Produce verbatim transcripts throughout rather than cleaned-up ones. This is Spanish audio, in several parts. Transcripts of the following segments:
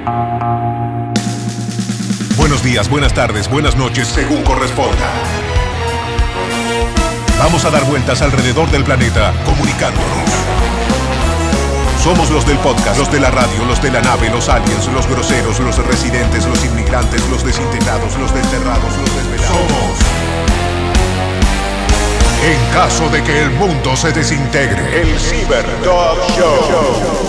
Buenos días, buenas tardes, buenas noches, según corresponda. Vamos a dar vueltas alrededor del planeta, comunicándonos. Somos los del podcast, los de la radio, los de la nave, los aliens, los groseros, los residentes, los inmigrantes, los desintegrados, los desterrados, los desvelados. Somos. En caso de que el mundo se desintegre, el Cyber Dog Show.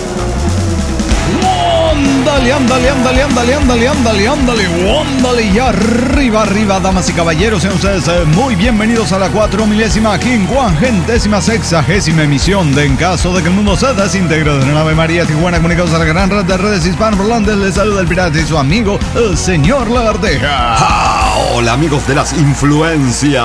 Ándale, ándale, ándale, ándale, ándale, ándale, ándale, ándale, y arriba, arriba, damas y caballeros, sean ustedes eh, muy bienvenidos a la cuatro milésima, quincuagentésima, sexagésima emisión de En Caso de que el Mundo se Desintegre de la nave María Tijuana, comunicados a la gran red de redes hispanoparlantes. Les saluda el pirata y su amigo, el señor Lagarteja. ¡Ah! Hola, amigos de las influencias.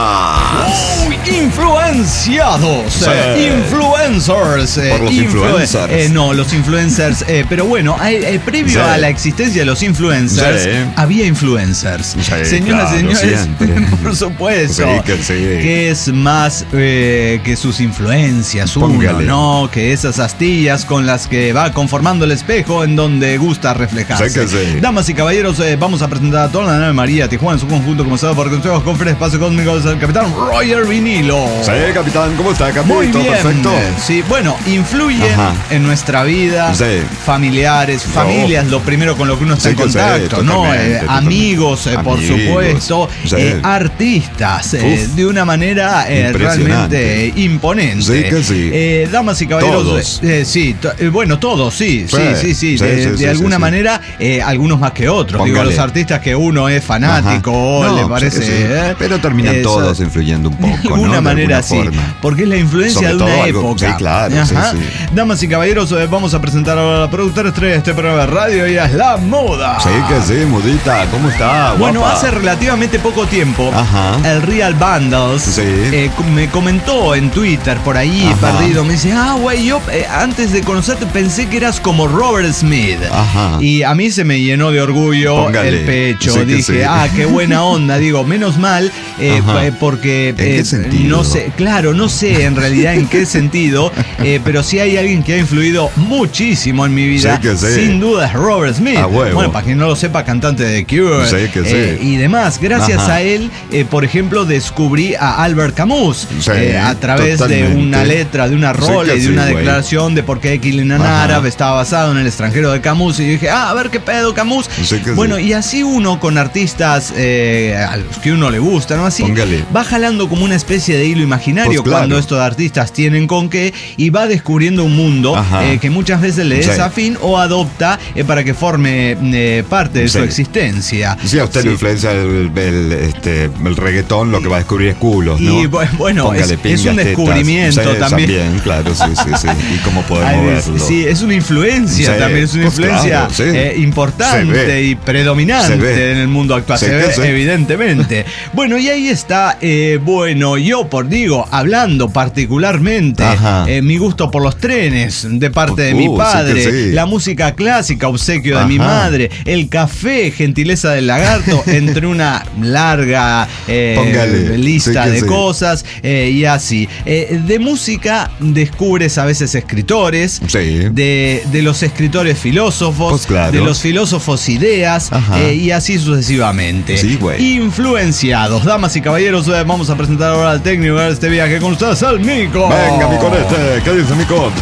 Oh, influenciados, Sí. eh, influencers, eh, Por los influ- influencers. eh, no, los influencers, eh, pero bueno, eh, eh, previo Sí. a la existencia de los influencers, Sí. había influencers. Sí, Señoras y claro, señores, siempre. por supuesto, Sí, que sí. que es más eh, que sus influencias, Póngale. uno, ¿no? Que esas astillas con las que va conformando el espejo en donde gusta reflejarse. Sí que sí. Damas y caballeros, eh, vamos a presentar a toda la nave María Tijuana en su conjunto, comenzado por consejos, conferencias, espacio cósmico del capitán Roger Vinilo. Sí, capitán, ¿cómo está, capitán? Muy ¿Todo bien. perfecto? Sí, bueno, influyen Ajá. en nuestra vida, Sí. familiares, No. familias, lo primero con lo que uno está Sí en que sí, contacto, ¿no? totalmente, Eh, totalmente. amigos, eh, por Amigos, supuesto, sí. eh, artistas, eh, Uf. de una manera eh, Impresionante. realmente imponente. Sí que sí. Eh, damas y caballeros, Todos. eh, sí, to- eh, bueno, todos, sí, sí, Sí, sí, sí, sí, de, sí, de sí, alguna sí, sí. manera, eh, algunos más que otros. Digo, Póngale. los artistas que uno es fanático, Ajá. le No, parece. sí, sí. eh, Pero terminan eso- todos influyendo un poco, de ¿no? alguna De manera alguna sí, forma. porque es la influencia Sobre de todo una algo- época. sí, claro, sí, Ajá. sí. Damas y caballeros, eh, vamos a presentar ahora a la productora estrella de este programa de radio, y es la moda. Sí que sí, mudita, ¿cómo está? Bueno, guapa? hace relativamente poco tiempo, Ajá. el Real Bundles Sí. eh, me comentó en Twitter, por ahí, Ajá. perdido, me dice, ah, güey, yo eh, antes de conocerte pensé que eras como Robert Smith. Ajá. Y a mí se me llenó de orgullo Póngale. el pecho. Sí que Dije, sí. ah, qué buena onda. Digo, menos mal, eh, Ajá. eh, porque ¿En qué eh, sentido? no sé, claro, no sé en realidad en qué sentido, eh, pero sí hay alguien que ha influido muchísimo en mi vida. Sí que sí. Sin duda es Robert Smith. A huevo. Bueno, para quien no lo sepa, cantante de The Cure. Sí que sí. eh, y demás. Gracias Ajá. a él, eh, por ejemplo, descubrí a Albert Camus Sí, eh, a través totalmente. de una letra, de una Sí rola que y de sí, una güey. declaración de por qué Killing an Ajá. Arab estaba basado en el extranjero de Camus. Y yo dije, ah, a ver qué pedo, Camus. Sí que Bueno, sí. y así uno con artistas eh, a los que uno le gusta, ¿no? Así Póngale. va jalando como una especie de hilo imaginario Pues claro. cuando estos artistas tienen con qué, y va descubriendo un mundo Ajá. eh, que muchas veces le es Sí. afín o adopta eh, para que forme eh, parte de Sí. su existencia. Sí, a usted Sí. le influencia el, el, este, el reggaetón, lo que va a descubrir es culos, ¿no? Y bu- bueno, Póngale es, es pingas, un tetas. descubrimiento Sí, también. claro, sí, sí, sí. Y cómo podemos Ay, es- verlo. sí, es una influencia Sí, también, es una pues influencia claro, sí. eh, importante Se ve. y predominante Se ve. en el mundo actual, Sí se que ve sí. evidentemente. Bueno, y ahí está, eh, bueno, yo por digo, hablando particularmente, Ajá. eh, mi gusto por los trenes de parte de Uh, mi sí que padre, sí. la música clásica, obsequio de mi Ajá. madre, el café, gentileza del lagarto, entre una larga eh, Póngale, lista sí que de sí. cosas eh, y así. Eh, de música descubres a veces escritores, Sí. de, de los escritores filósofos, Pues claro. de los filósofos ideas, Ajá. eh, y así sucesivamente. Sí, güey. Influenciados. Damas y caballeros, eh, vamos a presentar ahora al técnico de este viaje con ustedes, al Mico. Venga, mi conete, ¿qué dice mi con?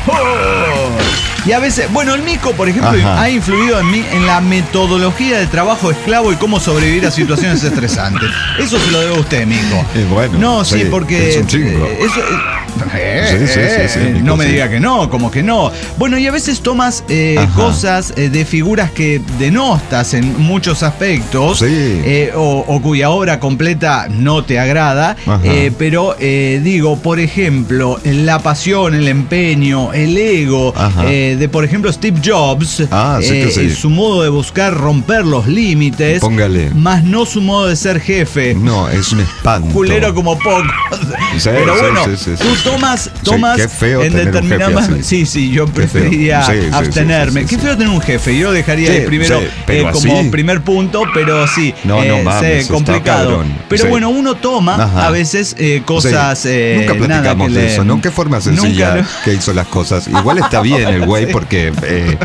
Y a veces, bueno, el Mico, por ejemplo, Ajá. ha influido en mí en la metodología de trabajo esclavo y cómo sobrevivir a situaciones estresantes. Eso se lo debo a usted, Mico. Y bueno, no, sí, sí, porque es un chingo. eh, eso, eh, Sí, sí, eh, sí, sí, Mico, no me sí. diga que no, como que no. Bueno, y a veces tomas eh, Ajá. cosas eh, de figuras que denostas en muchos aspectos, Sí. eh, o, o cuya obra completa no te agrada, Ajá. eh, pero eh, digo, por ejemplo, la pasión, el empeño, el ego Ajá. eh, de, por ejemplo, Steve Jobs, Ah, sí que eh, sí. su modo de buscar romper los límites, Póngale. más no su modo de ser jefe. No, es un espanto. Culero como poco. Sí, Pero sí, bueno, sí, sí, sí. tú tomas, tomas qué feo en tener un determinadas. jefe así. Sí, sí, yo Qué feo. preferiría Sí, sí, sí, abstenerme. sí, sí, Qué sí. feo tener un jefe. Yo lo dejaría Sí, ahí primero sí, pero eh, como así. primer punto, pero sí. No, no eh, mames, sé, está complicado. cabrón. Pero Sí. bueno, uno toma Ajá. a veces eh, cosas. Sí. eh, Nunca nada platicamos que de le- eso, ¿no? Qué forma sencilla Nunca lo- que hizo las cosas. Igual está bien el güey Sí. porque eh,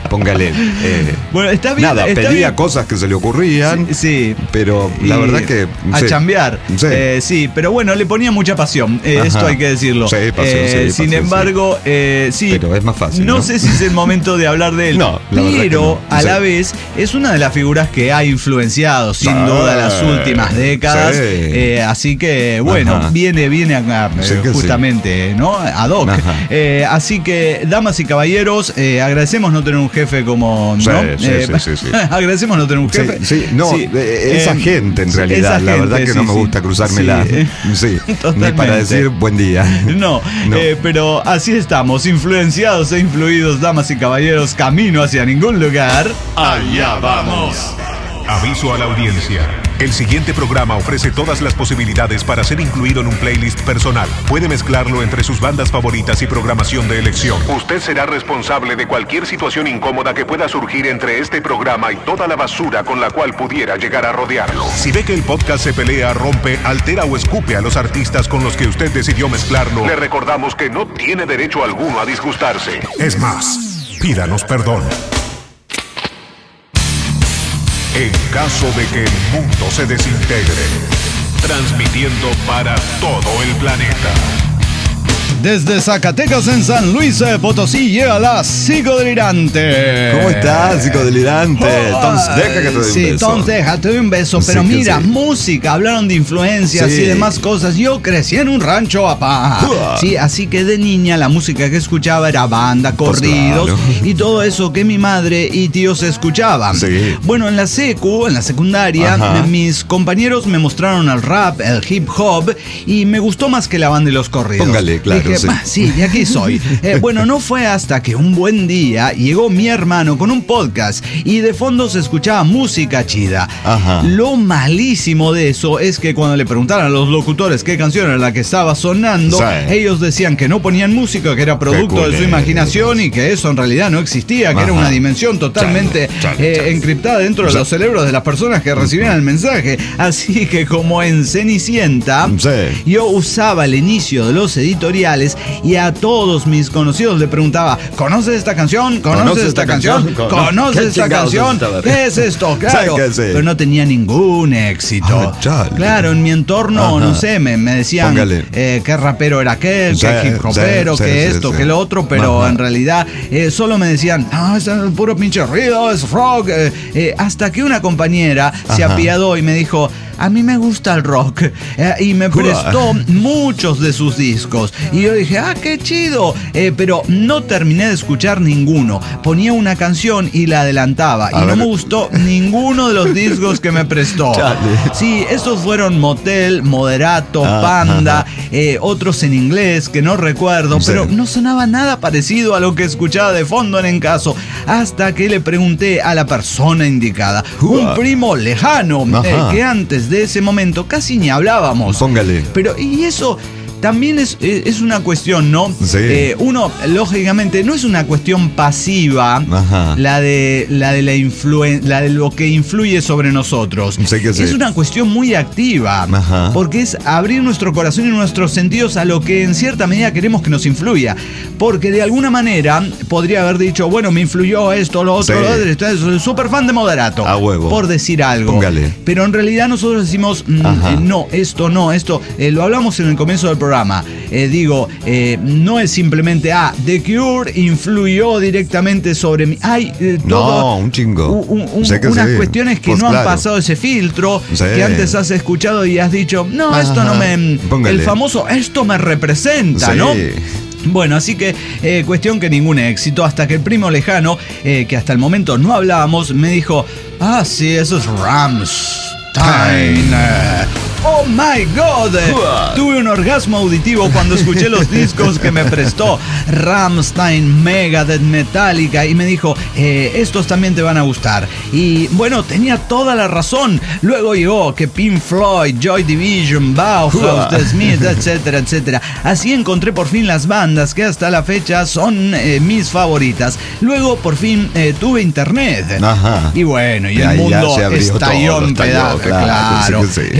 póngale. Eh, bueno, está bien. Nada, está pedía bien. cosas que se le ocurrían. Sí, sí. Pero la Y verdad que. A sí. chambear. Sí. Eh, sí, pero bueno, le ponía mucha pasión. Eh, esto hay que decirlo. Sí, pasión, Eh, sí, sin pasión, embargo, sí. Eh, sí. Pero es más fácil. No, No sé si es el momento de hablar de él. No, la verdad pero que no. a Sí. la vez es una de las figuras que ha influenciado sin Sí. duda las últimas décadas. Sí. Eh, así que bueno, Ajá. viene, viene acá Sí eh, que justamente, ¿no? Ad hoc. Ajá. Eh, así que, damas y caballeros, eh, agradecemos no tener un jefe como. Sí, ¿no? sí, Eh, sí, sí, sí. agradecemos no tener un Sí, jefe. sí, no, Sí. eh, esa Eh, gente en sí, realidad, esa la verdad gente, que no sí, me sí. gusta cruzármela. Sí, eh, Sí, ni totalmente. para decir buen día. No, No. eh, pero así estamos, influenciados e influidos, damas y caballeros, camino hacia ningún lugar. Allá vamos. Aviso a la audiencia. El siguiente programa ofrece todas las posibilidades para ser incluido en un playlist personal. Puede mezclarlo entre sus bandas favoritas y programación de elección. Usted será responsable de cualquier situación incómoda que pueda surgir entre este programa y toda la basura con la cual pudiera llegar a rodearlo. Si ve que el podcast se pelea, rompe, altera o escupe a los artistas con los que usted decidió mezclarlo, le recordamos que no tiene derecho alguno a disgustarse. Es más, pídanos perdón. En caso de que el mundo se desintegre, transmitiendo para todo el planeta. Desde Zacatecas en San Luis eh, Potosí llega la psicodelirante. ¿Cómo estás, psicodelirante? Entonces, deja que te dé un sí, beso. entonces deja, te doy un beso. Sí, Pero que mira, sí. música, hablaron de influencias Sí. y demás cosas. Yo crecí en un rancho, papá. Uah. Sí, así que de niña la música que escuchaba era banda, corridos claro. y todo eso que mi madre y tíos escuchaban. Sí. Bueno, en la secu, en la secundaria, Ajá. mis compañeros me mostraron el rap, el hip hop y me gustó más que la banda y los corridos. Póngale, claro, Dije, sí. "Bah, sí, y aquí soy". Eh, bueno, no fue hasta que un buen día llegó mi hermano con un podcast y de fondo se escuchaba música chida. Ajá. Lo malísimo de eso es que cuando le preguntaron a los locutores qué canción era la que estaba sonando, Sí. ellos decían que no ponían música, que era producto de su culeros. imaginación y que eso en realidad no existía, que Ajá. era una dimensión totalmente Chale, chale, eh, chale. encriptada dentro de Sí. los cerebros de las personas que recibían el mensaje. Así que como en Cenicienta, Sí. yo usaba el inicio de los editoriales y a todos mis conocidos le preguntaba, ¿conoces esta canción? ¿Conoces, ¿Conoces esta esta canción? canción? ¿Conoces ¿Qué esta chingados canción? es esta? ¿Qué es esto? Claro. Sí, que sí. Pero no tenía ningún éxito. Ah, chale. Claro, en mi entorno, Ajá. no sé, me, me decían Póngale. eh, qué rapero era aquel, Sí, qué hip hopero, sí, qué sí, esto, sí, qué sí. lo otro, pero Ajá. en realidad eh, solo me decían, ah, es el puro pinche ruido, es rock. eh, eh, hasta que una compañera se Ajá. apiadó y me dijo, a mí me gusta el rock. eh, y me prestó muchos de sus discos. Y yo dije, ah, qué chido. Eh, pero no terminé de escuchar ninguno. Ponía una canción y la adelantaba. A y no ver. me gustó ninguno de los discos que me prestó. Chale. Sí, estos fueron Motel, Moderato, Ah, Panda, ajá. eh, otros en inglés que no recuerdo, Sí. pero no sonaba nada parecido a lo que escuchaba de fondo en En Caso, hasta que le pregunté a la persona indicada, un Uah. primo lejano, Ajá. eh, que antes de ese momento casi ni hablábamos. Póngale. Pero, y eso también es, es una cuestión, ¿no? Sí. Eh, uno, lógicamente, no es una cuestión pasiva, Ajá. la de la de la influen- la de lo que influye sobre nosotros. Sí que sí. Es una cuestión muy activa, Ajá. porque es abrir nuestro corazón y nuestros sentidos a lo que en cierta medida queremos que nos influya. Porque de alguna manera podría haber dicho, bueno, me influyó esto, lo otro, Sí. lo otro, entonces soy súper fan de Moderato. A huevo. Por decir algo. Póngale. Pero en realidad nosotros decimos, mm, Ajá. eh, no, esto no, esto. Eh, lo hablamos en el comienzo del programa. Eh, digo, eh, no es simplemente, ah, The Cure influyó directamente sobre mí. Hay eh, todo. No, un chingo. un- un- Sé que unas sí. cuestiones que Pues no han claro. pasado ese filtro, Sí. que antes has escuchado y has dicho, no, esto Ajá. no me. Póngale. El famoso, esto me representa, Sí. ¿no? Bueno, así que eh, cuestión que ningún éxito, hasta que el primo lejano, eh, que hasta el momento no hablábamos, me dijo, ah, sí, eso es Rammstein. Oh my God, Uah. tuve un orgasmo auditivo cuando escuché los discos que me prestó Rammstein, Megadeth, Metallica, y me dijo, eh, estos también te van a gustar. Y bueno, tenía toda la razón. Luego llegó que Pink Floyd, Joy Division, Bauhaus, Uah. The Smiths, etcétera, etcétera. Así encontré por fin las bandas que hasta la fecha son eh, mis favoritas. Luego por fin eh, tuve internet. Ajá. Y bueno, y Y el ahí ya mundo se abrió estalló todo, en estalló, pedazos. claro, Claro. sí que sí. Encontré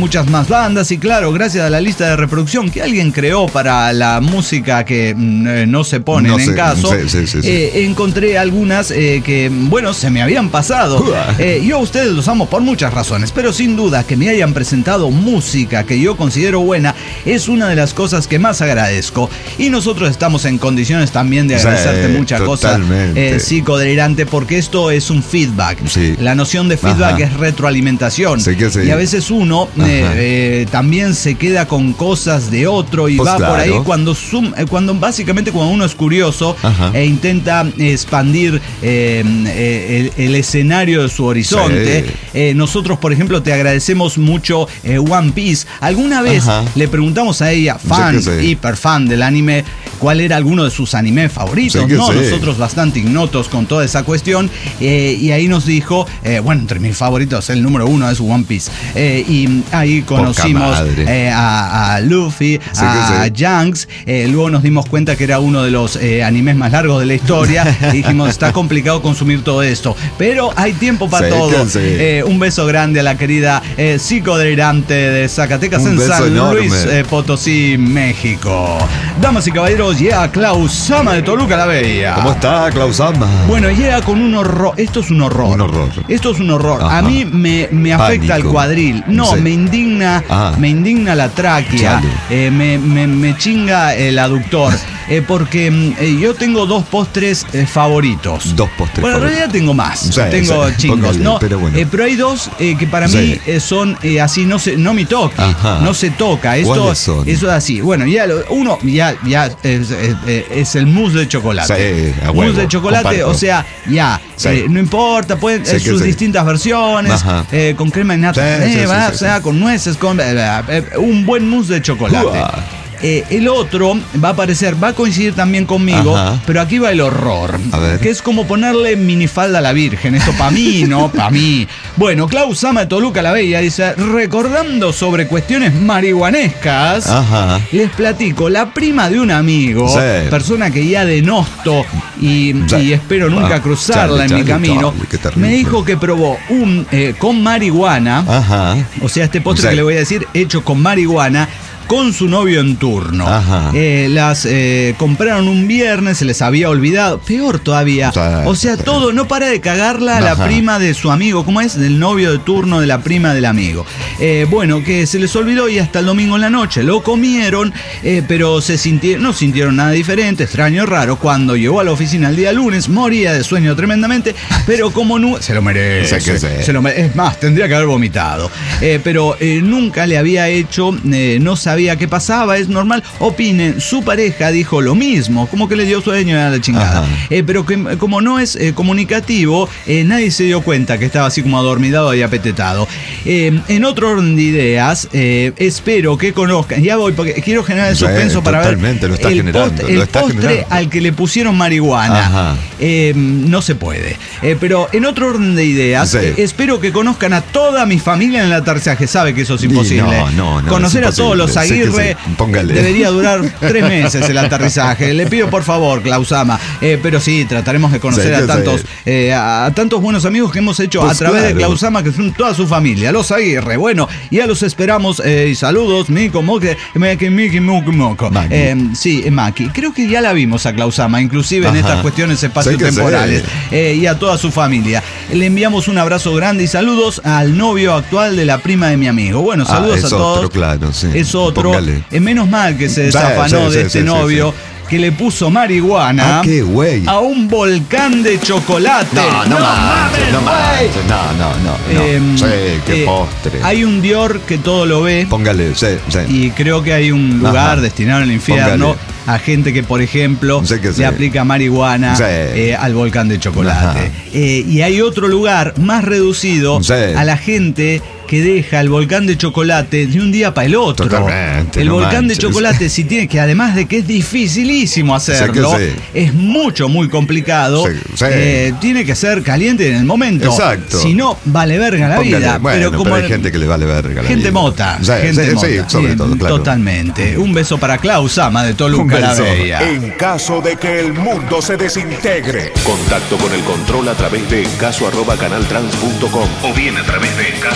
muchas más bandas y claro, gracias a la lista de reproducción que alguien creó para la música que eh, no se pone No en sé, caso, sí, sí, sí, sí. Eh, encontré algunas eh, que, bueno, se me habían pasado. Eh, yo a ustedes los amo por muchas razones, pero sin duda que me hayan presentado música que yo considero buena es una de las cosas que más agradezco. Y nosotros estamos en condiciones también de agradecerte Sí, muchas cosas, totalmente. eh, psicodelirante, porque esto es un feedback. Sí. La noción de feedback Ajá. es retroalimentación. Sí que sí. Y a veces uno eh, eh, también se queda con cosas de otro y Pues va claro. por ahí cuando, zoom, eh, cuando básicamente cuando uno es curioso Ajá. e intenta expandir eh, eh, el, el escenario de su horizonte. Sí. Eh, nosotros, por ejemplo, te agradecemos mucho eh, One Piece. Alguna vez Ajá. le preguntamos a ella, fan, Sí que sí. hiper fan del anime, cuál era alguno de sus animes favoritos, Sí que ¿no? sí. Nosotros bastante ignotos con toda esa cuestión. Eh, y ahí nos dijo, eh, bueno, entre mis favoritos, el número uno es One Piece. Eh, y ahí conocimos madre. eh, a, a Luffy, Sí a que sí. Shanks. Eh, luego nos dimos cuenta que era uno de los eh, animes más largos de la historia. Y dijimos, está complicado consumir todo esto. Pero hay tiempo para Sí, todo. que sí. Eh, un beso grande a la querida eh, psicodelirante de Zacatecas Un en beso San enorme. Luis eh, Potosí, México. Damas y caballeros, llega Klaus Sama de Toluca la Bella. ¿Cómo está, Klausama? Bueno, llega con un horror. Esto es un horror. Un horror. Esto es un horror. Ajá. A mí me, me afecta Pánico. el cuadril. No, Sí. me indigna, Ah. me indigna la tráquea. Chale. Eh, me, me, me chinga el aductor. Eh, porque mm, eh, yo tengo dos postres eh, favoritos. Dos postres Bueno, en favoritos. realidad tengo más. Sí, tengo sí, chingos, póngale, ¿no? pero bueno. Eh, pero hay dos eh, que para Sí. mí eh, son eh, así, no se, no me toque. Ajá. No se toca. Esto, ¿Cuáles son? eso es así. Bueno, ya lo- uno ya, ya es, es- es el mousse de chocolate. Sí, a mousse huevo, de chocolate, comparto. o sea, ya, Sí. eh, no importa, pueden Sí eh, que sus sí. distintas versiones, Ajá. eh, con crema de nata, Sí, sí, eh, sí, va, sí, o sea, sí. con nueces, con eh, eh, un buen mousse de chocolate. Uah. Eh, el otro va a aparecer, va a coincidir también conmigo, Ajá. pero aquí va el horror. A ver. Que es como ponerle minifalda a la Virgen. Esto para mí, ¿no? Para mí. Bueno, Klaus Sama de Toluca la Bella dice, recordando sobre cuestiones marihuanescas, Ajá. les platico, la prima de un amigo, Sí. persona que ya denosto y, Sí. y espero nunca Ah, cruzarla chale, en mi chale, camino, chale, qué terrible. me dijo que probó un eh, con marihuana, Ajá. o sea, este postre Sí. que le voy a decir, hecho con marihuana, con su novio en turno. Ajá. Eh, las eh, compraron un viernes, se les había olvidado. Peor todavía. Sí, O sea, sí. todo, no para de cagarla la Ajá. prima de su amigo. ¿Cómo es? Del novio de turno de la prima del amigo. Eh, bueno, que se les olvidó y hasta el domingo en la noche lo comieron, eh, pero se sintieron, no sintieron nada diferente, extraño, raro. Cuando llegó a la oficina el día lunes, moría de sueño tremendamente, pero como no. Se lo merece. Sí que sí. Se lo mere- es más, tendría que haber vomitado. Eh, pero eh, nunca le había hecho, eh, no sabía qué pasaba, es normal. Opinen, su pareja dijo lo mismo, como que le dio sueño a la chingada. Ajá. Eh, pero que como no es eh, comunicativo, eh, nadie se dio cuenta que estaba así como adormidado y apetetado. Eh, en otro orden de ideas, eh, espero que conozcan, ya voy, porque quiero generar el Sí, suspenso para ver totalmente, lo está el, generando, post- lo el está postre generando. al que le pusieron marihuana. Ajá. Eh, no se puede. Eh, pero en otro orden de ideas, Sí. eh, espero que conozcan a toda mi familia en el aterrizaje. Sabe que eso es Y imposible. no, no, no, Conocer es a todos los imposible. Sí que Aguirre sí. Póngale. debería durar tres meses el aterrizaje. Le pido por favor, Klausama. Eh, pero sí, trataremos de conocer Sí a que tantos sí. eh, a, a tantos buenos amigos que hemos hecho Pues a través de claro. Klausama, que son toda su familia, los Aguirre. Bueno, ya los esperamos. Eh, y saludos, Mico, Moque, Miki, Miki, Moco, Moco. Maki. Eh, sí, Maki. Creo que ya la vimos a Klausama, inclusive en Ajá. estas cuestiones Sí que espacio-temporales. sí. Eh, y a toda su familia. Le enviamos un abrazo grande y saludos al novio actual de la prima de mi amigo. Bueno, Ah, saludos es a todos. otro, claro, sí. Es otro. Póngale. Eh, menos mal que se Sí, desafanó sí, de sí, este sí, novio. sí, Que le puso marihuana Ah, qué güey. a un volcán de chocolate. No, no, manches, no manches, no, no, no, no. Em, Sí, qué eh, postre. Hay un Dior que todo lo ve. Póngale, sí, sí. Y creo que hay un lugar Ajá. destinado al infierno Póngale. a gente que, por ejemplo, Sí que le sí. aplica marihuana Sí. eh, al volcán de chocolate. Ajá. Eh, y hay otro lugar más reducido Sí. a la gente que deja el volcán de chocolate de un día para el otro. Totalmente, el no volcán manches. de chocolate, si tiene que, además de que es dificilísimo hacerlo, sí. es mucho, muy complicado. Sí, sí. eh, tiene que ser caliente en el momento. Exacto. Si no, vale verga la Póngale. vida. Bueno, pero pero, como hay el- gente que le vale verga la Gente vida. mota. Sí, gente sí, mota. sí, sobre Bien, todo, claro. Totalmente. Un beso para Klaus Sama de Un Toluca la beso. Bella. En caso de que el mundo se desintegre. Contacto con el control a través de encaso arroba canaltrans punto com o bien a través de encaso arroba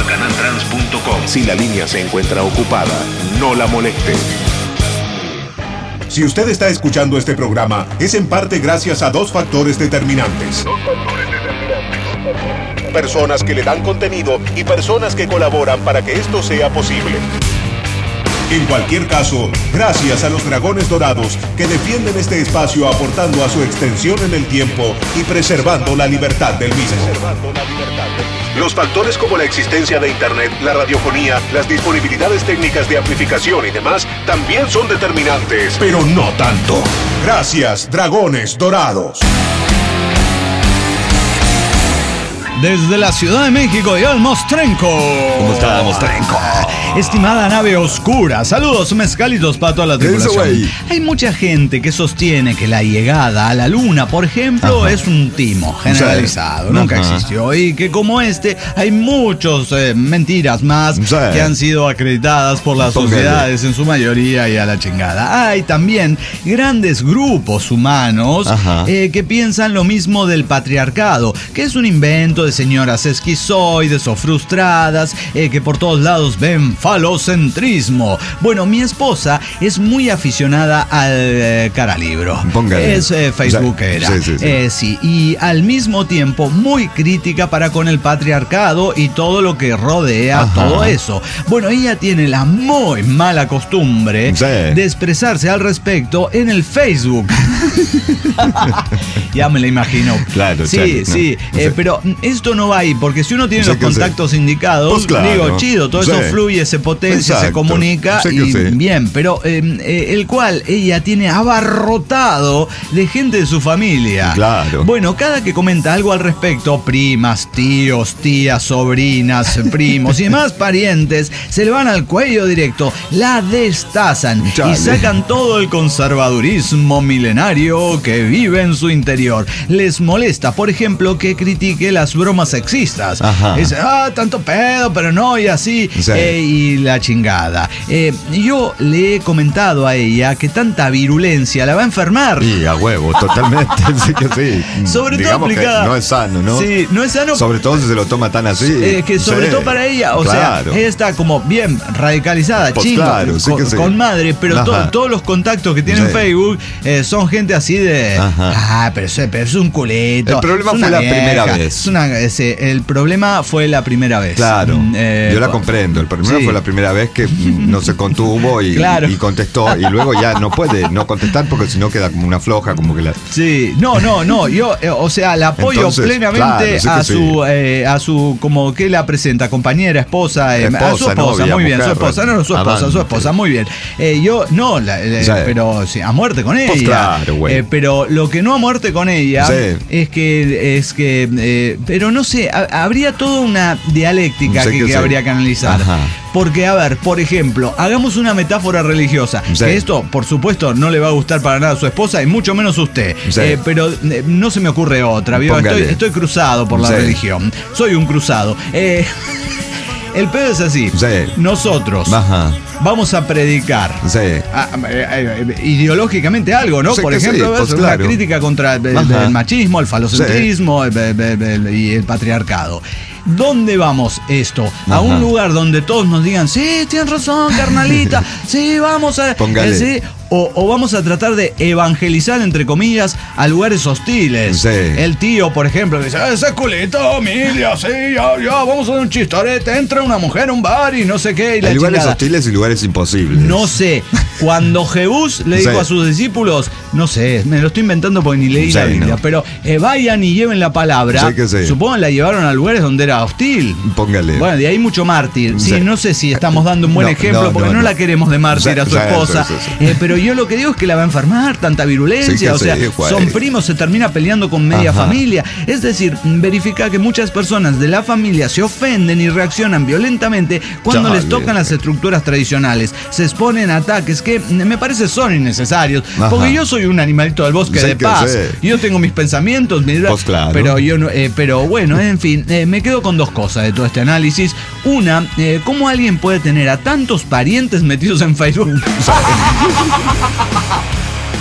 arroba canaltrans punto com. Si la línea se encuentra ocupada, no la moleste. Si usted está escuchando este programa, es en parte gracias a dos factores determinantes. Dos factores determinantes. Personas que le dan contenido y personas que colaboran para que esto sea posible. En cualquier caso, gracias a los Dragones Dorados que defienden este espacio aportando a su extensión en el tiempo y preservando la libertad del mismo. Los factores como la existencia de Internet, la radiofonía, las disponibilidades técnicas de amplificación y demás también son determinantes, pero no tanto. Gracias, Dragones Dorados. Desde la Ciudad de México y el Mostrenco. ¿Cómo está, Mostrenco? Estimada nave oscura, saludos mezcalitos para toda la tripulación. Hay mucha gente que sostiene que la llegada a la luna, por ejemplo, Ajá. es un timo generalizado, sí. nunca Ajá. existió. Y que como este, hay muchas eh, mentiras más sí. que han sido acreditadas por las Póngale. sociedades en su mayoría y a la chingada. Hay también grandes grupos humanos eh, que piensan lo mismo del patriarcado, que es un invento de señoras esquizoides o frustradas eh, que por todos lados ven falocentrismo. Bueno, mi esposa es muy aficionada al eh, caralibro. Póngale. Es eh, facebookera. Sí, sí, sí. Eh, sí, y al mismo tiempo muy crítica para con el patriarcado y todo lo que rodea Ajá. todo eso. Bueno, ella tiene la muy mala costumbre sí. de expresarse al respecto en el Facebook. Ya me la imagino. Claro, sí, claro, sí. No. Eh, pero esto no va ahí, porque si uno tiene los contactos indicados, pues claro. digo, chido, todo sí. eso fluye, se potencia, Exacto. se comunica y sí. bien, pero eh, eh, el cual ella tiene abarrotado de gente de su familia. Claro. Bueno, cada que comenta algo al respecto, primas, tíos, tías, sobrinas, primos y demás parientes, se le van al cuello directo, la destazan Chale. y sacan todo el conservadurismo milenario que vive en su interior. Les molesta, por ejemplo, que critique las bromas sexistas. Dice, ah, tanto pedo, pero no, y así, sí. eh, y la chingada. Eh, yo le he comentado a ella que tanta virulencia la va a enfermar. Sí, a huevo, totalmente, sí que sí. Sobre Digamos todo aplicada. Que no es sano, ¿no? Sí, no es sano. Sobre todo si se lo toma tan así. Eh, que sobre sí. todo para ella, o claro. sea, ella está como bien radicalizada, pues chingo, claro, sí con, sí. con madre, pero to, todos los contactos que tiene sí. en Facebook eh, son gente así de, Ajá. ah, pero, pero es un culito. El problema fue la vieja, primera vez. Es una, ese, el problema fue la primera vez. Claro, eh, yo la comprendo. El problema sí. fue la primera vez que no se contuvo y, claro. y contestó. Y luego ya no puede no contestar porque si no queda como una floja, como que la... Sí, no, no, no. Yo, eh, o sea, la apoyo Entonces, plenamente claro, a, su, sí. eh, a su, como que la presenta, compañera, esposa, eh, esposa a su esposa, novia, muy bien, mujer, su esposa, no, no, su esposa, avante. su esposa, muy bien. Eh, yo, no, la, eh, sí. pero sí, a muerte con ella. Pues claro, güey. Eh, pero lo que no a muerte con ella sí. es que, es que, eh, pero no sé, a, habría toda una dialéctica que, que, que habría que analizar. Ajá. Porque, a ver, por ejemplo, hagamos una metáfora religiosa. Sí. Que esto, por supuesto, no le va a gustar para nada a su esposa y mucho menos a usted. Sí. Eh, pero eh, no se me ocurre otra. ¿Vio? Estoy, estoy cruzado por la sí. religión. Soy un cruzado. Eh, el pedo es así. Sí. Nosotros Ajá. vamos a predicar sí. a, a, a, ideológicamente algo, ¿no? Sí, por ejemplo, sí, pues, una claro. crítica contra el, el machismo, el falocentrismo sí. el, el, el, y el patriarcado. ¿Dónde vamos esto? Ajá. A un lugar donde todos nos digan, sí, tienes razón, carnalita, sí, vamos a... Póngale. Eh, sí, o, o vamos a tratar de evangelizar, entre comillas, a lugares hostiles. Sí. El tío, por ejemplo, dice, ese culito, Emilia, sí, ya, ya, vamos a hacer un chistorete, entra una mujer a un bar y no sé qué. Y la lugares chingada. hostiles y lugares imposibles. No sé, cuando Jebús le dijo sí. a sus discípulos, no sé, me lo estoy inventando porque ni leí sí, la Biblia, no. pero eh, vayan y lleven la palabra. Sí que sí. Supongo que la llevaron a lugares donde era hostil. Póngale. Bueno, de ahí mucho mártir. Sí, sí. no sé si estamos dando un buen no, ejemplo, no, porque no, no, no la queremos de mártir sí, a su esposa. Sí, sí, sí. Eh, pero yo lo que digo es que la va a enfermar, tanta virulencia, sí o sea, sí, son primos, se termina peleando con media Ajá. familia. Es decir, verifica que muchas personas de la familia se ofenden y reaccionan violentamente cuando Chale. les tocan las estructuras tradicionales. Se exponen a ataques que me parece son innecesarios. Ajá. Porque yo soy un animalito del bosque sí de paz. Sí. Yo tengo mis pensamientos, mis... Pues claro. pero yo no, eh, pero bueno, en fin, eh, me quedo con dos cosas de todo este análisis. Una, eh, ¿cómo alguien puede tener a tantos parientes metidos en Facebook?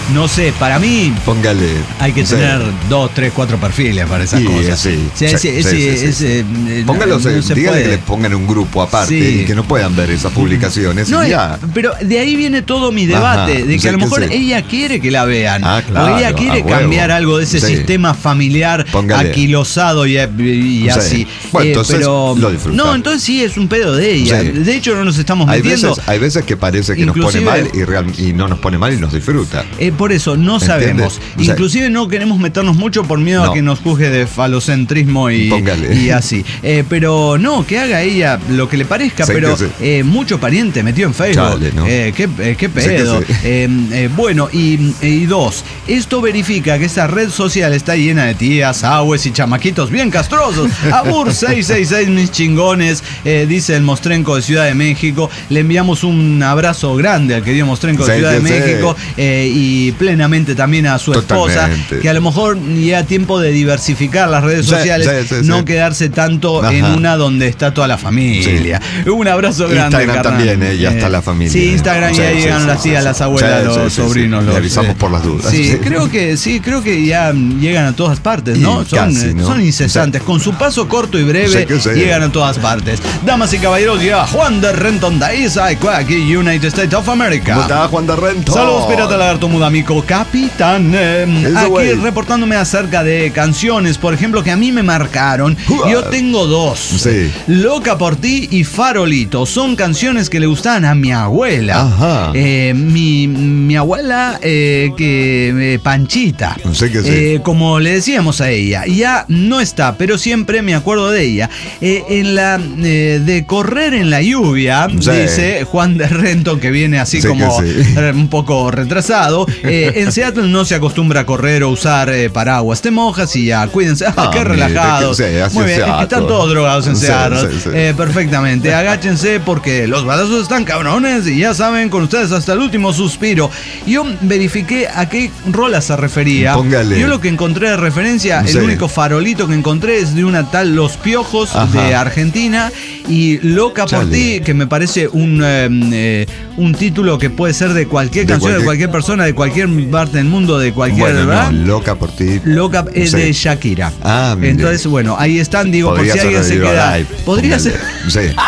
no sé, para mí. Póngale. Hay que tener sí. dos, tres, cuatro perfiles para esas sí, cosas. Sí, sí, sí, sí, sí, sí, sí, sí. Eh, Póngalo, no, no dígale que le pongan un grupo aparte sí. y que no puedan ver esas publicaciones. No, ya. Pero de ahí viene todo mi debate, Ajá, de que sí, a lo mejor sí. ella quiere que la vean. Ah, claro, o ella quiere cambiar algo de ese sí. sistema familiar Póngale. aquilosado y, y así. Sí. Bueno, eh, entonces pero, lo disfruta. No, entonces sí, es un pedo de ella. Sí. De hecho, no nos estamos hay metiendo. Veces, hay veces que parece que Inclusive, nos pone mal y, real, y no nos pone mal y nos disfruta. Eh, por eso, no sabemos. ¿Entiendes? Inclusive no queremos meternos mucho por miedo no. a que nos juzgue de falocentrismo y, y así. Eh, pero no, que haga ella lo que le parezca, sí, pero sí. eh, mucho pariente metió en Facebook. Chale, ¿no? eh, qué, eh, qué pedo. Sí sí. eh, eh, bueno, y, y dos, esto verifica que esta red social está llena de tías, agues y chamaquitos bien castrosos. Abur seiscientos sesenta y seis, mis chingones, eh, dice el Mostrenco de Ciudad de México. Le enviamos un abrazo grande al querido Mostrenco de sí, Ciudad sí, de México sí. eh, y plenamente también a su esposa, Totalmente. que a lo mejor llega tiempo de diversificar las redes sí, sociales, sí, sí, no sí. quedarse tanto Ajá. en una donde está toda la familia. Sí. Un abrazo grande, Instagram carnal. también, eh, ya está la familia. Sí, Instagram ya sí, llegan sí, las tías, sí, las abuelas, sí, los sí, sobrinos. Sí, los, le avisamos eh, por las dudas. Sí, sí, creo que sí, creo que ya llegan a todas partes, ¿no? Son, casi, ¿no? son incesantes. Sí. Con su paso corto y breve sí, sí. llegan a todas partes. Damas y caballeros, llega Juan de Renton de Isaac, aquí United States of America. ¿Cómo está Juan de Renton? Saludos, pirata lagarto mudamico, capitán. Eh, aquí way. reportándome acerca de canciones, por ejemplo, que a mí me marcaron. Uh, Yo tengo dos. Sí. Loca por ti y Farolito. Son canciones que le gustaban a mi abuela. Ajá. Eh, mi, mi abuela, eh, que eh, Panchita. No sé qué sé. Eh, como le decíamos a ella. Ya no está, pero siempre me acuerdo de ella. Eh, en la eh, de correr en la lluvia, sí. dice Juan de Renton, que viene así sí, como sí. un poco retrasado. Eh, en Seattle no se acostumbra a correr o usar eh, paraguas. Te mojas y ya, cuídense. Ah, qué relajados. Que, que Muy bien, es que están todos drogados en sí, Seattle. Sí, sí. Eh, perfectamente. Agáchense porque los balazos están cabrones y ya saben, con ustedes hasta el último suspiro. Yo verifiqué a qué rola se refería. Póngale. Yo lo que encontré de referencia, sí. el único farolito que encontré es de una tal Los Piojos Ajá. de Argentina y Loca Chale. por ti, que me parece un, eh, un título que puede ser de cualquier de canción, cualquier... de cualquier persona, de cualquier parte del mundo, de cualquier, bueno, ¿verdad? No, Loca por ti. Loca es sí. de Shakira. Ah, entonces, bueno, ahí están, digo, podría por si alguien se queda. Live. Podría Póngale. ser. Sí.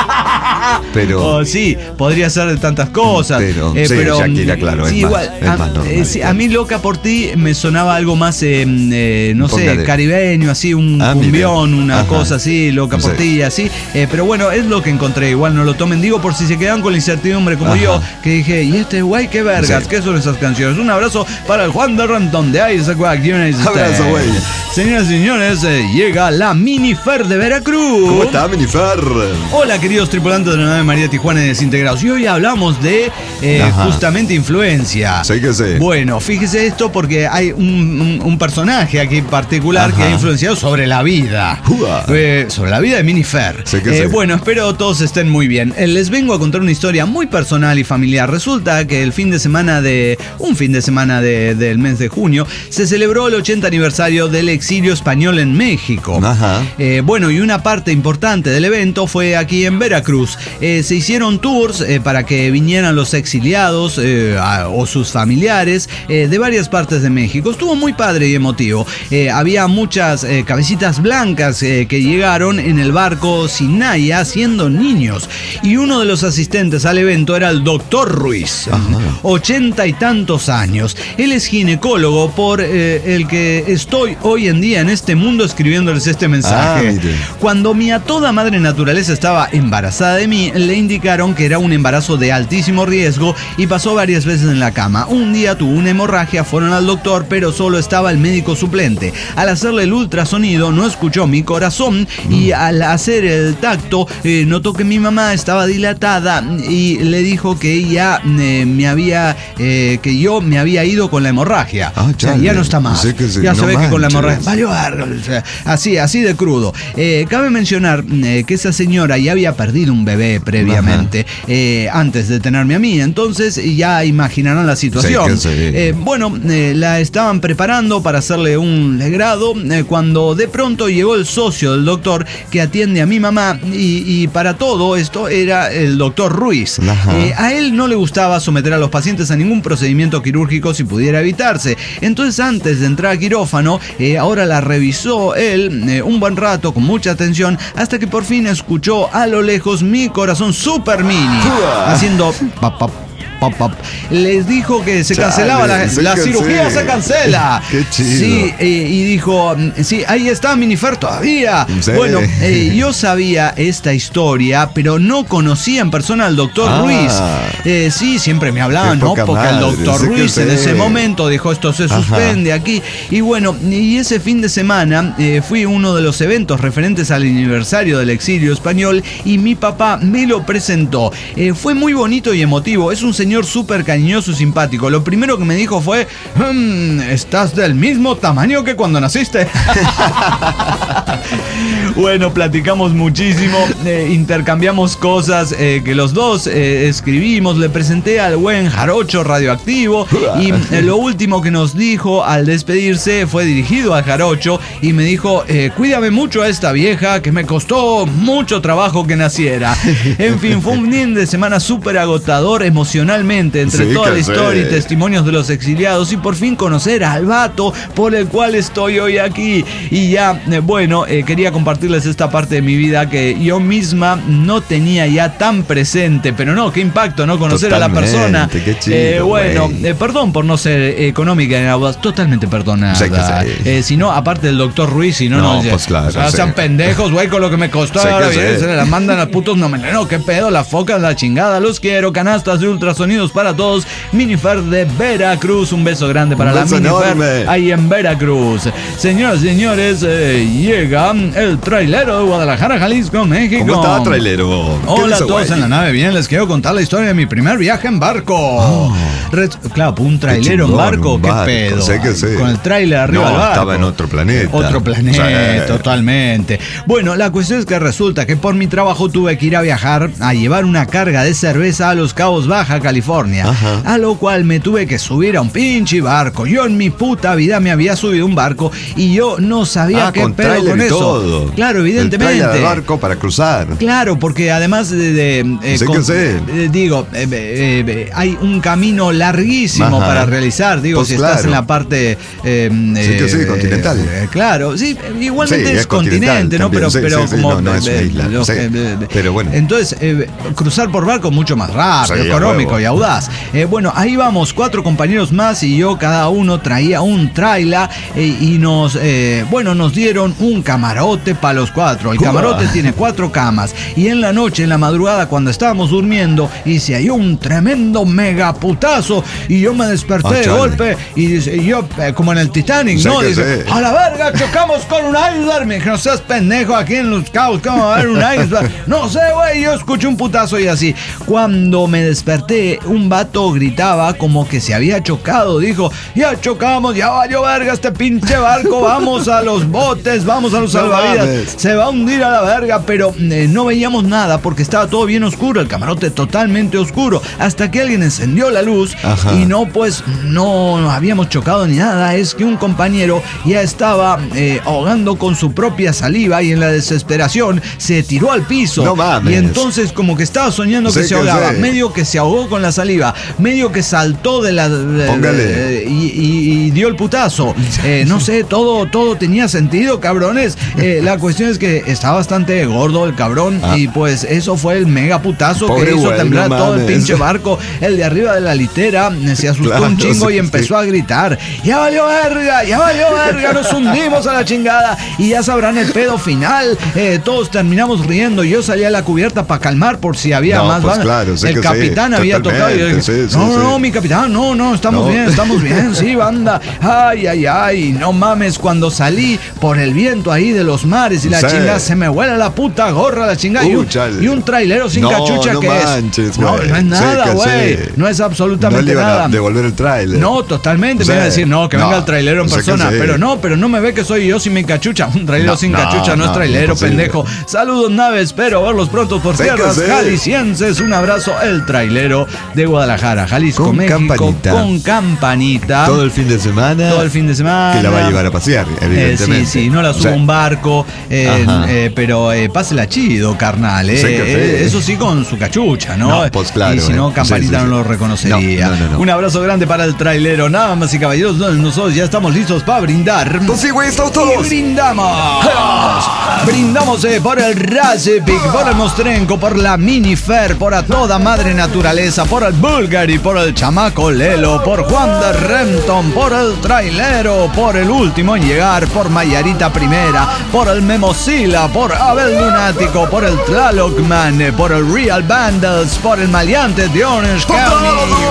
Pero. Oh, sí, podría ser de tantas cosas. Pero, eh, sí, pero Shakira, claro, sí, es, igual, más, es a, más normal. Eh, sí, a mí Loca por ti me sonaba algo más, eh, eh, no Póngale. sé, caribeño, así, un ah, cumbión, mire. una Ajá. cosa así, Loca por sí. ti, así. Eh, pero bueno, es lo que encontré. Igual no lo tomen, digo, por si se quedan con la incertidumbre como Ajá. yo, que dije, ¿y este güey qué vergas? Sí. ¿Qué son esas canciones? Un abrazo para el Juan de Renton de Isaac United States. Abrazo, güey. Señoras y señores, eh, llega la Minifer de Veracruz. ¿Cómo está, Minifer? Hola, queridos tripulantes de la nave María Tijuana y Desintegrados. Y hoy hablamos de eh, justamente influencia. Sí que sí. Bueno, fíjese esto porque hay un, un, un personaje aquí particular Ajá. que ha influenciado sobre la vida. Eh, sobre la vida de Minifer. Sí que eh, sí. Bueno, espero todos estén muy bien. Eh, les vengo a contar una historia muy personal y familiar. Resulta que el fin de semana de... Un fin de semana de, del mes de junio se celebró el ochenta aniversario del exilio español en México. Ajá. Eh, bueno, y una parte importante del evento fue aquí en Veracruz. Eh, se hicieron tours eh, para que vinieran los exiliados eh, a, o sus familiares eh, de varias partes de México. Estuvo muy padre y emotivo. Eh, había muchas eh, cabecitas blancas eh, que llegaron en el barco Sinaya siendo niños. Y uno de los asistentes al evento era el doctor Ruiz. Ajá. Ochenta y tantos años. Él es ginecólogo por eh, el que estoy hoy en día en este mundo escribiéndoles este mensaje. Ah, Cuando mi a toda madre naturaleza estaba embarazada de mí, le indicaron que era un embarazo de altísimo riesgo y pasó varias veces en la cama. Un día tuvo una hemorragia, fueron al doctor, pero solo estaba el médico suplente. Al hacerle el ultrasonido no escuchó mi corazón y al hacer el tacto eh, notó que mi mamá estaba dilatada y le dijo que ella eh, me había, eh, que yo me había ido con la hemorragia. Ah, o sea, ya no está más. Sí que sí, ya se no ve manches. que con la hemorragia valió verga, o sea, así, así de crudo. Eh, cabe mencionar eh, que esa señora ya había perdido un bebé previamente, eh, antes de tenerme a mí, entonces ya imaginarán la situación. Sí, sí. Eh, bueno, eh, la estaban preparando para hacerle un legrado eh, cuando de pronto llegó el socio del doctor que atiende a mi mamá y, y para todo esto era el doctor Ruiz. Eh, a él no le gustaba someter a los pacientes a ningún procedimiento quirúrgico quirúrgico si pudiera evitarse. Entonces, antes de entrar a quirófano, eh, ahora la revisó él eh, un buen rato con mucha atención, hasta que por fin escuchó a lo lejos mi corazón super mini haciendo pap, pap, pap, pap. Les dijo que se cancelaba la, se la cancela. cirugía, se cancela. Qué chido. Sí, eh, y dijo, sí, ahí está Minifer todavía. ¿Sí? Bueno, eh, yo sabía esta historia, pero no conocía en persona al doctor Ah. Ruiz. Eh, sí, siempre me hablaban, Qué ¿no? poca Porque el madre, doctor sí que Ruiz en sí. ese momento dijo, esto se suspende aquí. Y bueno, y ese fin de semana eh, fui a uno de los eventos referentes al aniversario del exilio español y mi papá me lo presentó. Eh, fue muy bonito y emotivo. Es un señor súper cariñoso y simpático. Lo primero que me dijo fue, mmm, estás del mismo tamaño que cuando naciste. Bueno, platicamos muchísimo, eh, intercambiamos cosas eh, que los dos eh, escribimos. Le presenté al buen Jarocho Radioactivo y eh, lo último que nos dijo al despedirse fue dirigido al Jarocho y me dijo, eh, cuídame mucho a esta vieja que me costó mucho trabajo que naciera. En fin, fue un fin de semana súper agotador emocionalmente, entre Sí, toda la que historia sí. y testimonios de los exiliados, y por fin conocer al vato por el cual estoy hoy aquí. Y ya, eh, bueno, eh, quería compartirles esta parte de mi vida que yo misma no tenía ya tan presente, pero no, qué impacto, ¿no? Conocer Totalmente, a la persona. qué chido, eh, bueno, güey. eh, perdón por no ser económica en aguas, totalmente perdonada. Sí que sí. Eh, si no, aparte del doctor Ruiz, si no, No, no, pues claro, o sea, sí. sean pendejos, güey, con lo que me costó. Sí que Ahora sí. bien, se la mandan a putos, no me no, qué pedo, las focas, la chingada, los quiero, canastas de ultrasonidos para todos. Minifer de Veracruz, un beso grande para Un la beso Minifer enorme. ahí en Veracruz. Señoras y señores, eh, llega el trailero de Guadalajara, Jalisco, México. ¿Cómo está, trailero? ¿Qué Hola a dice, todos güey? en la nave. Bien, les quiero contar la historia de mi primer viaje en barco. Oh. Red- claro, pues un trailero en chingón, barco, un qué barco, pedo. sé que sí. Con el trailer arriba No, del barco. estaba en otro planeta. Otro planeta, Sí. totalmente. Bueno, la cuestión es que resulta que por mi trabajo tuve que ir a viajar a llevar una carga de cerveza a Los Cabos, Baja California. Ajá. A lo cual me tuve que subir a un pinche barco. Yo en mi puta vida me había subido a un barco y yo no sabía Ah, qué con pedo tráiler con y eso. todo. Claro, El evidentemente. tráiler del barco para cruzar. Claro, porque además de... de, eh, Sí con- que sí. eh, digo, eh, eh, eh, hay un camino larguísimo Ajá. para realizar, digo, Pues si claro. estás en la parte... eh, Sí que sí, eh, continental. eh, claro, sí, igualmente Sí, es, es continental continente, ¿no? Pero, también, sí, pero sí, sí, como... no, no es una eh, isla, lo sí. que, eh, Pero bueno. Entonces, eh, cruzar por barco mucho más rápido, Sí, a económico huevo. y audaz. Eh, bueno, ahí vamos, cuatro compañeros más y yo, cada uno traía un trailer eh, y nos, eh, bueno, nos dieron un camarote para los cuatro. El Uah. camarote tiene cuatro camas y en la noche, en la madrugada, cuando estábamos durmiendo, y se halló un tremendo mega putazo y yo me desperté Ah, de chale. golpe y dice, y yo, eh, como en el Titanic, Sí ¿no? que Dice, sí. a la verga, chocamos con un iceberg. Me dije, no seas pendejo, aquí en Los Cabos, ¿cómo va a haber un iceberg? No sé, güey, yo escuché un putazo y así. Cuando me desperté, un vato gritaba como que se había chocado. Dijo, ya chocamos, ya valió verga este pinche barco, vamos a los botes, vamos a los No salvavidas. mames. Se va a hundir a la verga, pero eh, no veíamos nada porque estaba todo bien oscuro, el camarote totalmente oscuro, hasta que alguien encendió la luz. Ajá. Y no, pues no nos habíamos chocado ni nada, es que un compañero ya estaba eh, ahogando con su propia saliva y en la desesperación se tiró al piso. No mames. Y entonces como que estaba soñando que Sí se que ahogaba, sí. medio que se ahogó con la saliva, medio que saltó de la... de- Póngale. eh, y, y- y dio el putazo. Eh, no sé, todo, todo tenía sentido, cabrones. Eh, la cuestión es que está bastante gordo el cabrón Ah. y pues eso fue el mega putazo Pobre que hizo güey, temblar no todo el mames. pinche barco. El de arriba de la litera eh, se asustó Claro, un chingo sí, y empezó sí. a gritar, ya valió verga, ya valió verga, nos hundimos a la chingada y ya sabrán el pedo final. Eh, todos terminamos riendo. Yo salí a la cubierta para calmar por si había No, más pues banda. claro, sí el que sí, capitán había tocado y yo dije, totalmente, sí, sí, no, sí. no, mi capitán, no, no, estamos No. bien, estamos bien, sí, banda. Ay, ay, ay, no mames, cuando salí por el viento ahí de los mares y la Sí. chingada, se me vuela la puta gorra, la chingada, y, Uh, un, chale. y un trailero sin No, cachucha no que manches, es. No, güey. no es Sí nada, que güey. sí. No es No absolutamente le iban nada. a devolver el tráiler. No, totalmente. Sí. Me iban a decir, no, que No, venga el trailero en sé que persona. sí. Pero no, pero no me ve que soy yo sin mi cachucha. Un trailero No, sin no, cachucha no, es no, trailero, imposible. pendejo. Saludos, naves. Espero verlos pronto por Sé que tierras sí. jaliscienses. Un abrazo, el trailero de Guadalajara, Jalisco, con México, campanita. con campanita. Todo el fin de semana. Todo el fin de semana. Que la va a llevar a pasear, evidentemente. Eh, sí, sí, no la subo o sea, a un barco, eh, eh, pero eh, pásela chido, carnal. Eh, eh, eso sí, con su cachucha, ¿no? no pues claro. Y si no, eh. campanita sí, sí, no lo reconocería. No, no, no, no. Un abrazo grande para el trailero. Nada más y caballeros, nosotros ya estamos listos para brindar. Pues sí, güey, estamos todos. Y brindamos. Brindamos eh, por el Racepic, por el Mostrenco, por la Minifer, por a toda madre naturaleza, por el Bulgari, por el Chamaco Lelo, por Juan de Renton, por el trailero, por el último en llegar, por Mayarita Primera, por el Memosila, por Abel Lunático, por el Tlalocman, por el Real Vandals, por el Maleante de Orange County.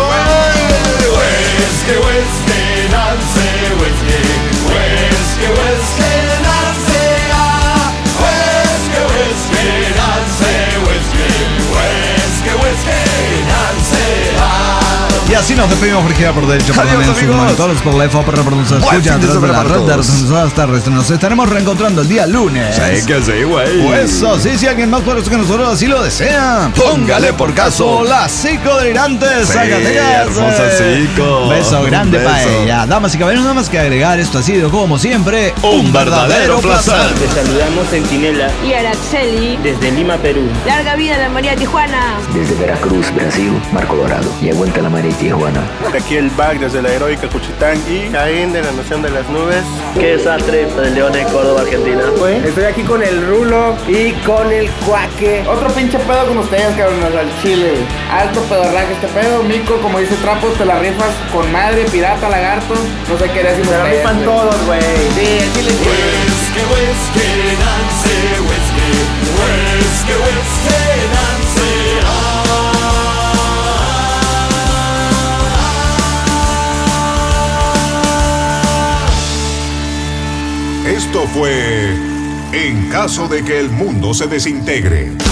Whiskey, whiskey, Nancy, whiskey, whiskey, whiskey, Nancy, ah, whiskey, whiskey, Nancy, whiskey, whiskey, whiskey, Nancy, ah. Y así nos despedimos por girar por derecho, por Adiós, en su momento, todos por la F por reproducir, escuchan a través de la red de retransmisoras terrestres. Nos estaremos reencontrando el día lunes. Sí, que sí, güey. Pues eso, sí, si alguien más poderoso que nosotros así lo desea, póngale por caso la Cico delirante, sí, Zacatecas. Hermosa Cico. Beso grande beso. para ella. Damas y caballeros, nada más que agregar, esto ha sido como siempre un verdadero placer. Te saludamos Centinela y Araceli desde Lima, Perú. Larga vida a la María Tijuana. Desde Veracruz, Brasil, Marco Dorado. Y aguanta la María Tijuana. Aquí el Bac desde la heroica Cuchitán y Caín de la Nación de las Nubes. Qué desastre de Leones, Córdoba, Argentina. Estoy aquí con el Rulo y con el Cuaque. Otro pinche pedo con ustedes, cabrones, al chile. Alto pedorraje este pedo. Mico, como dice Trapos, te la rifas con madre, pirata, lagarto. No sé qué decir. Se la rifan todos, güey. Sí, el chile. Whiskey, whiskey, Nancy, whiskey, whiskey, whiskey, Nancy, ah. Esto fue En caso de que el mundo se desintegre.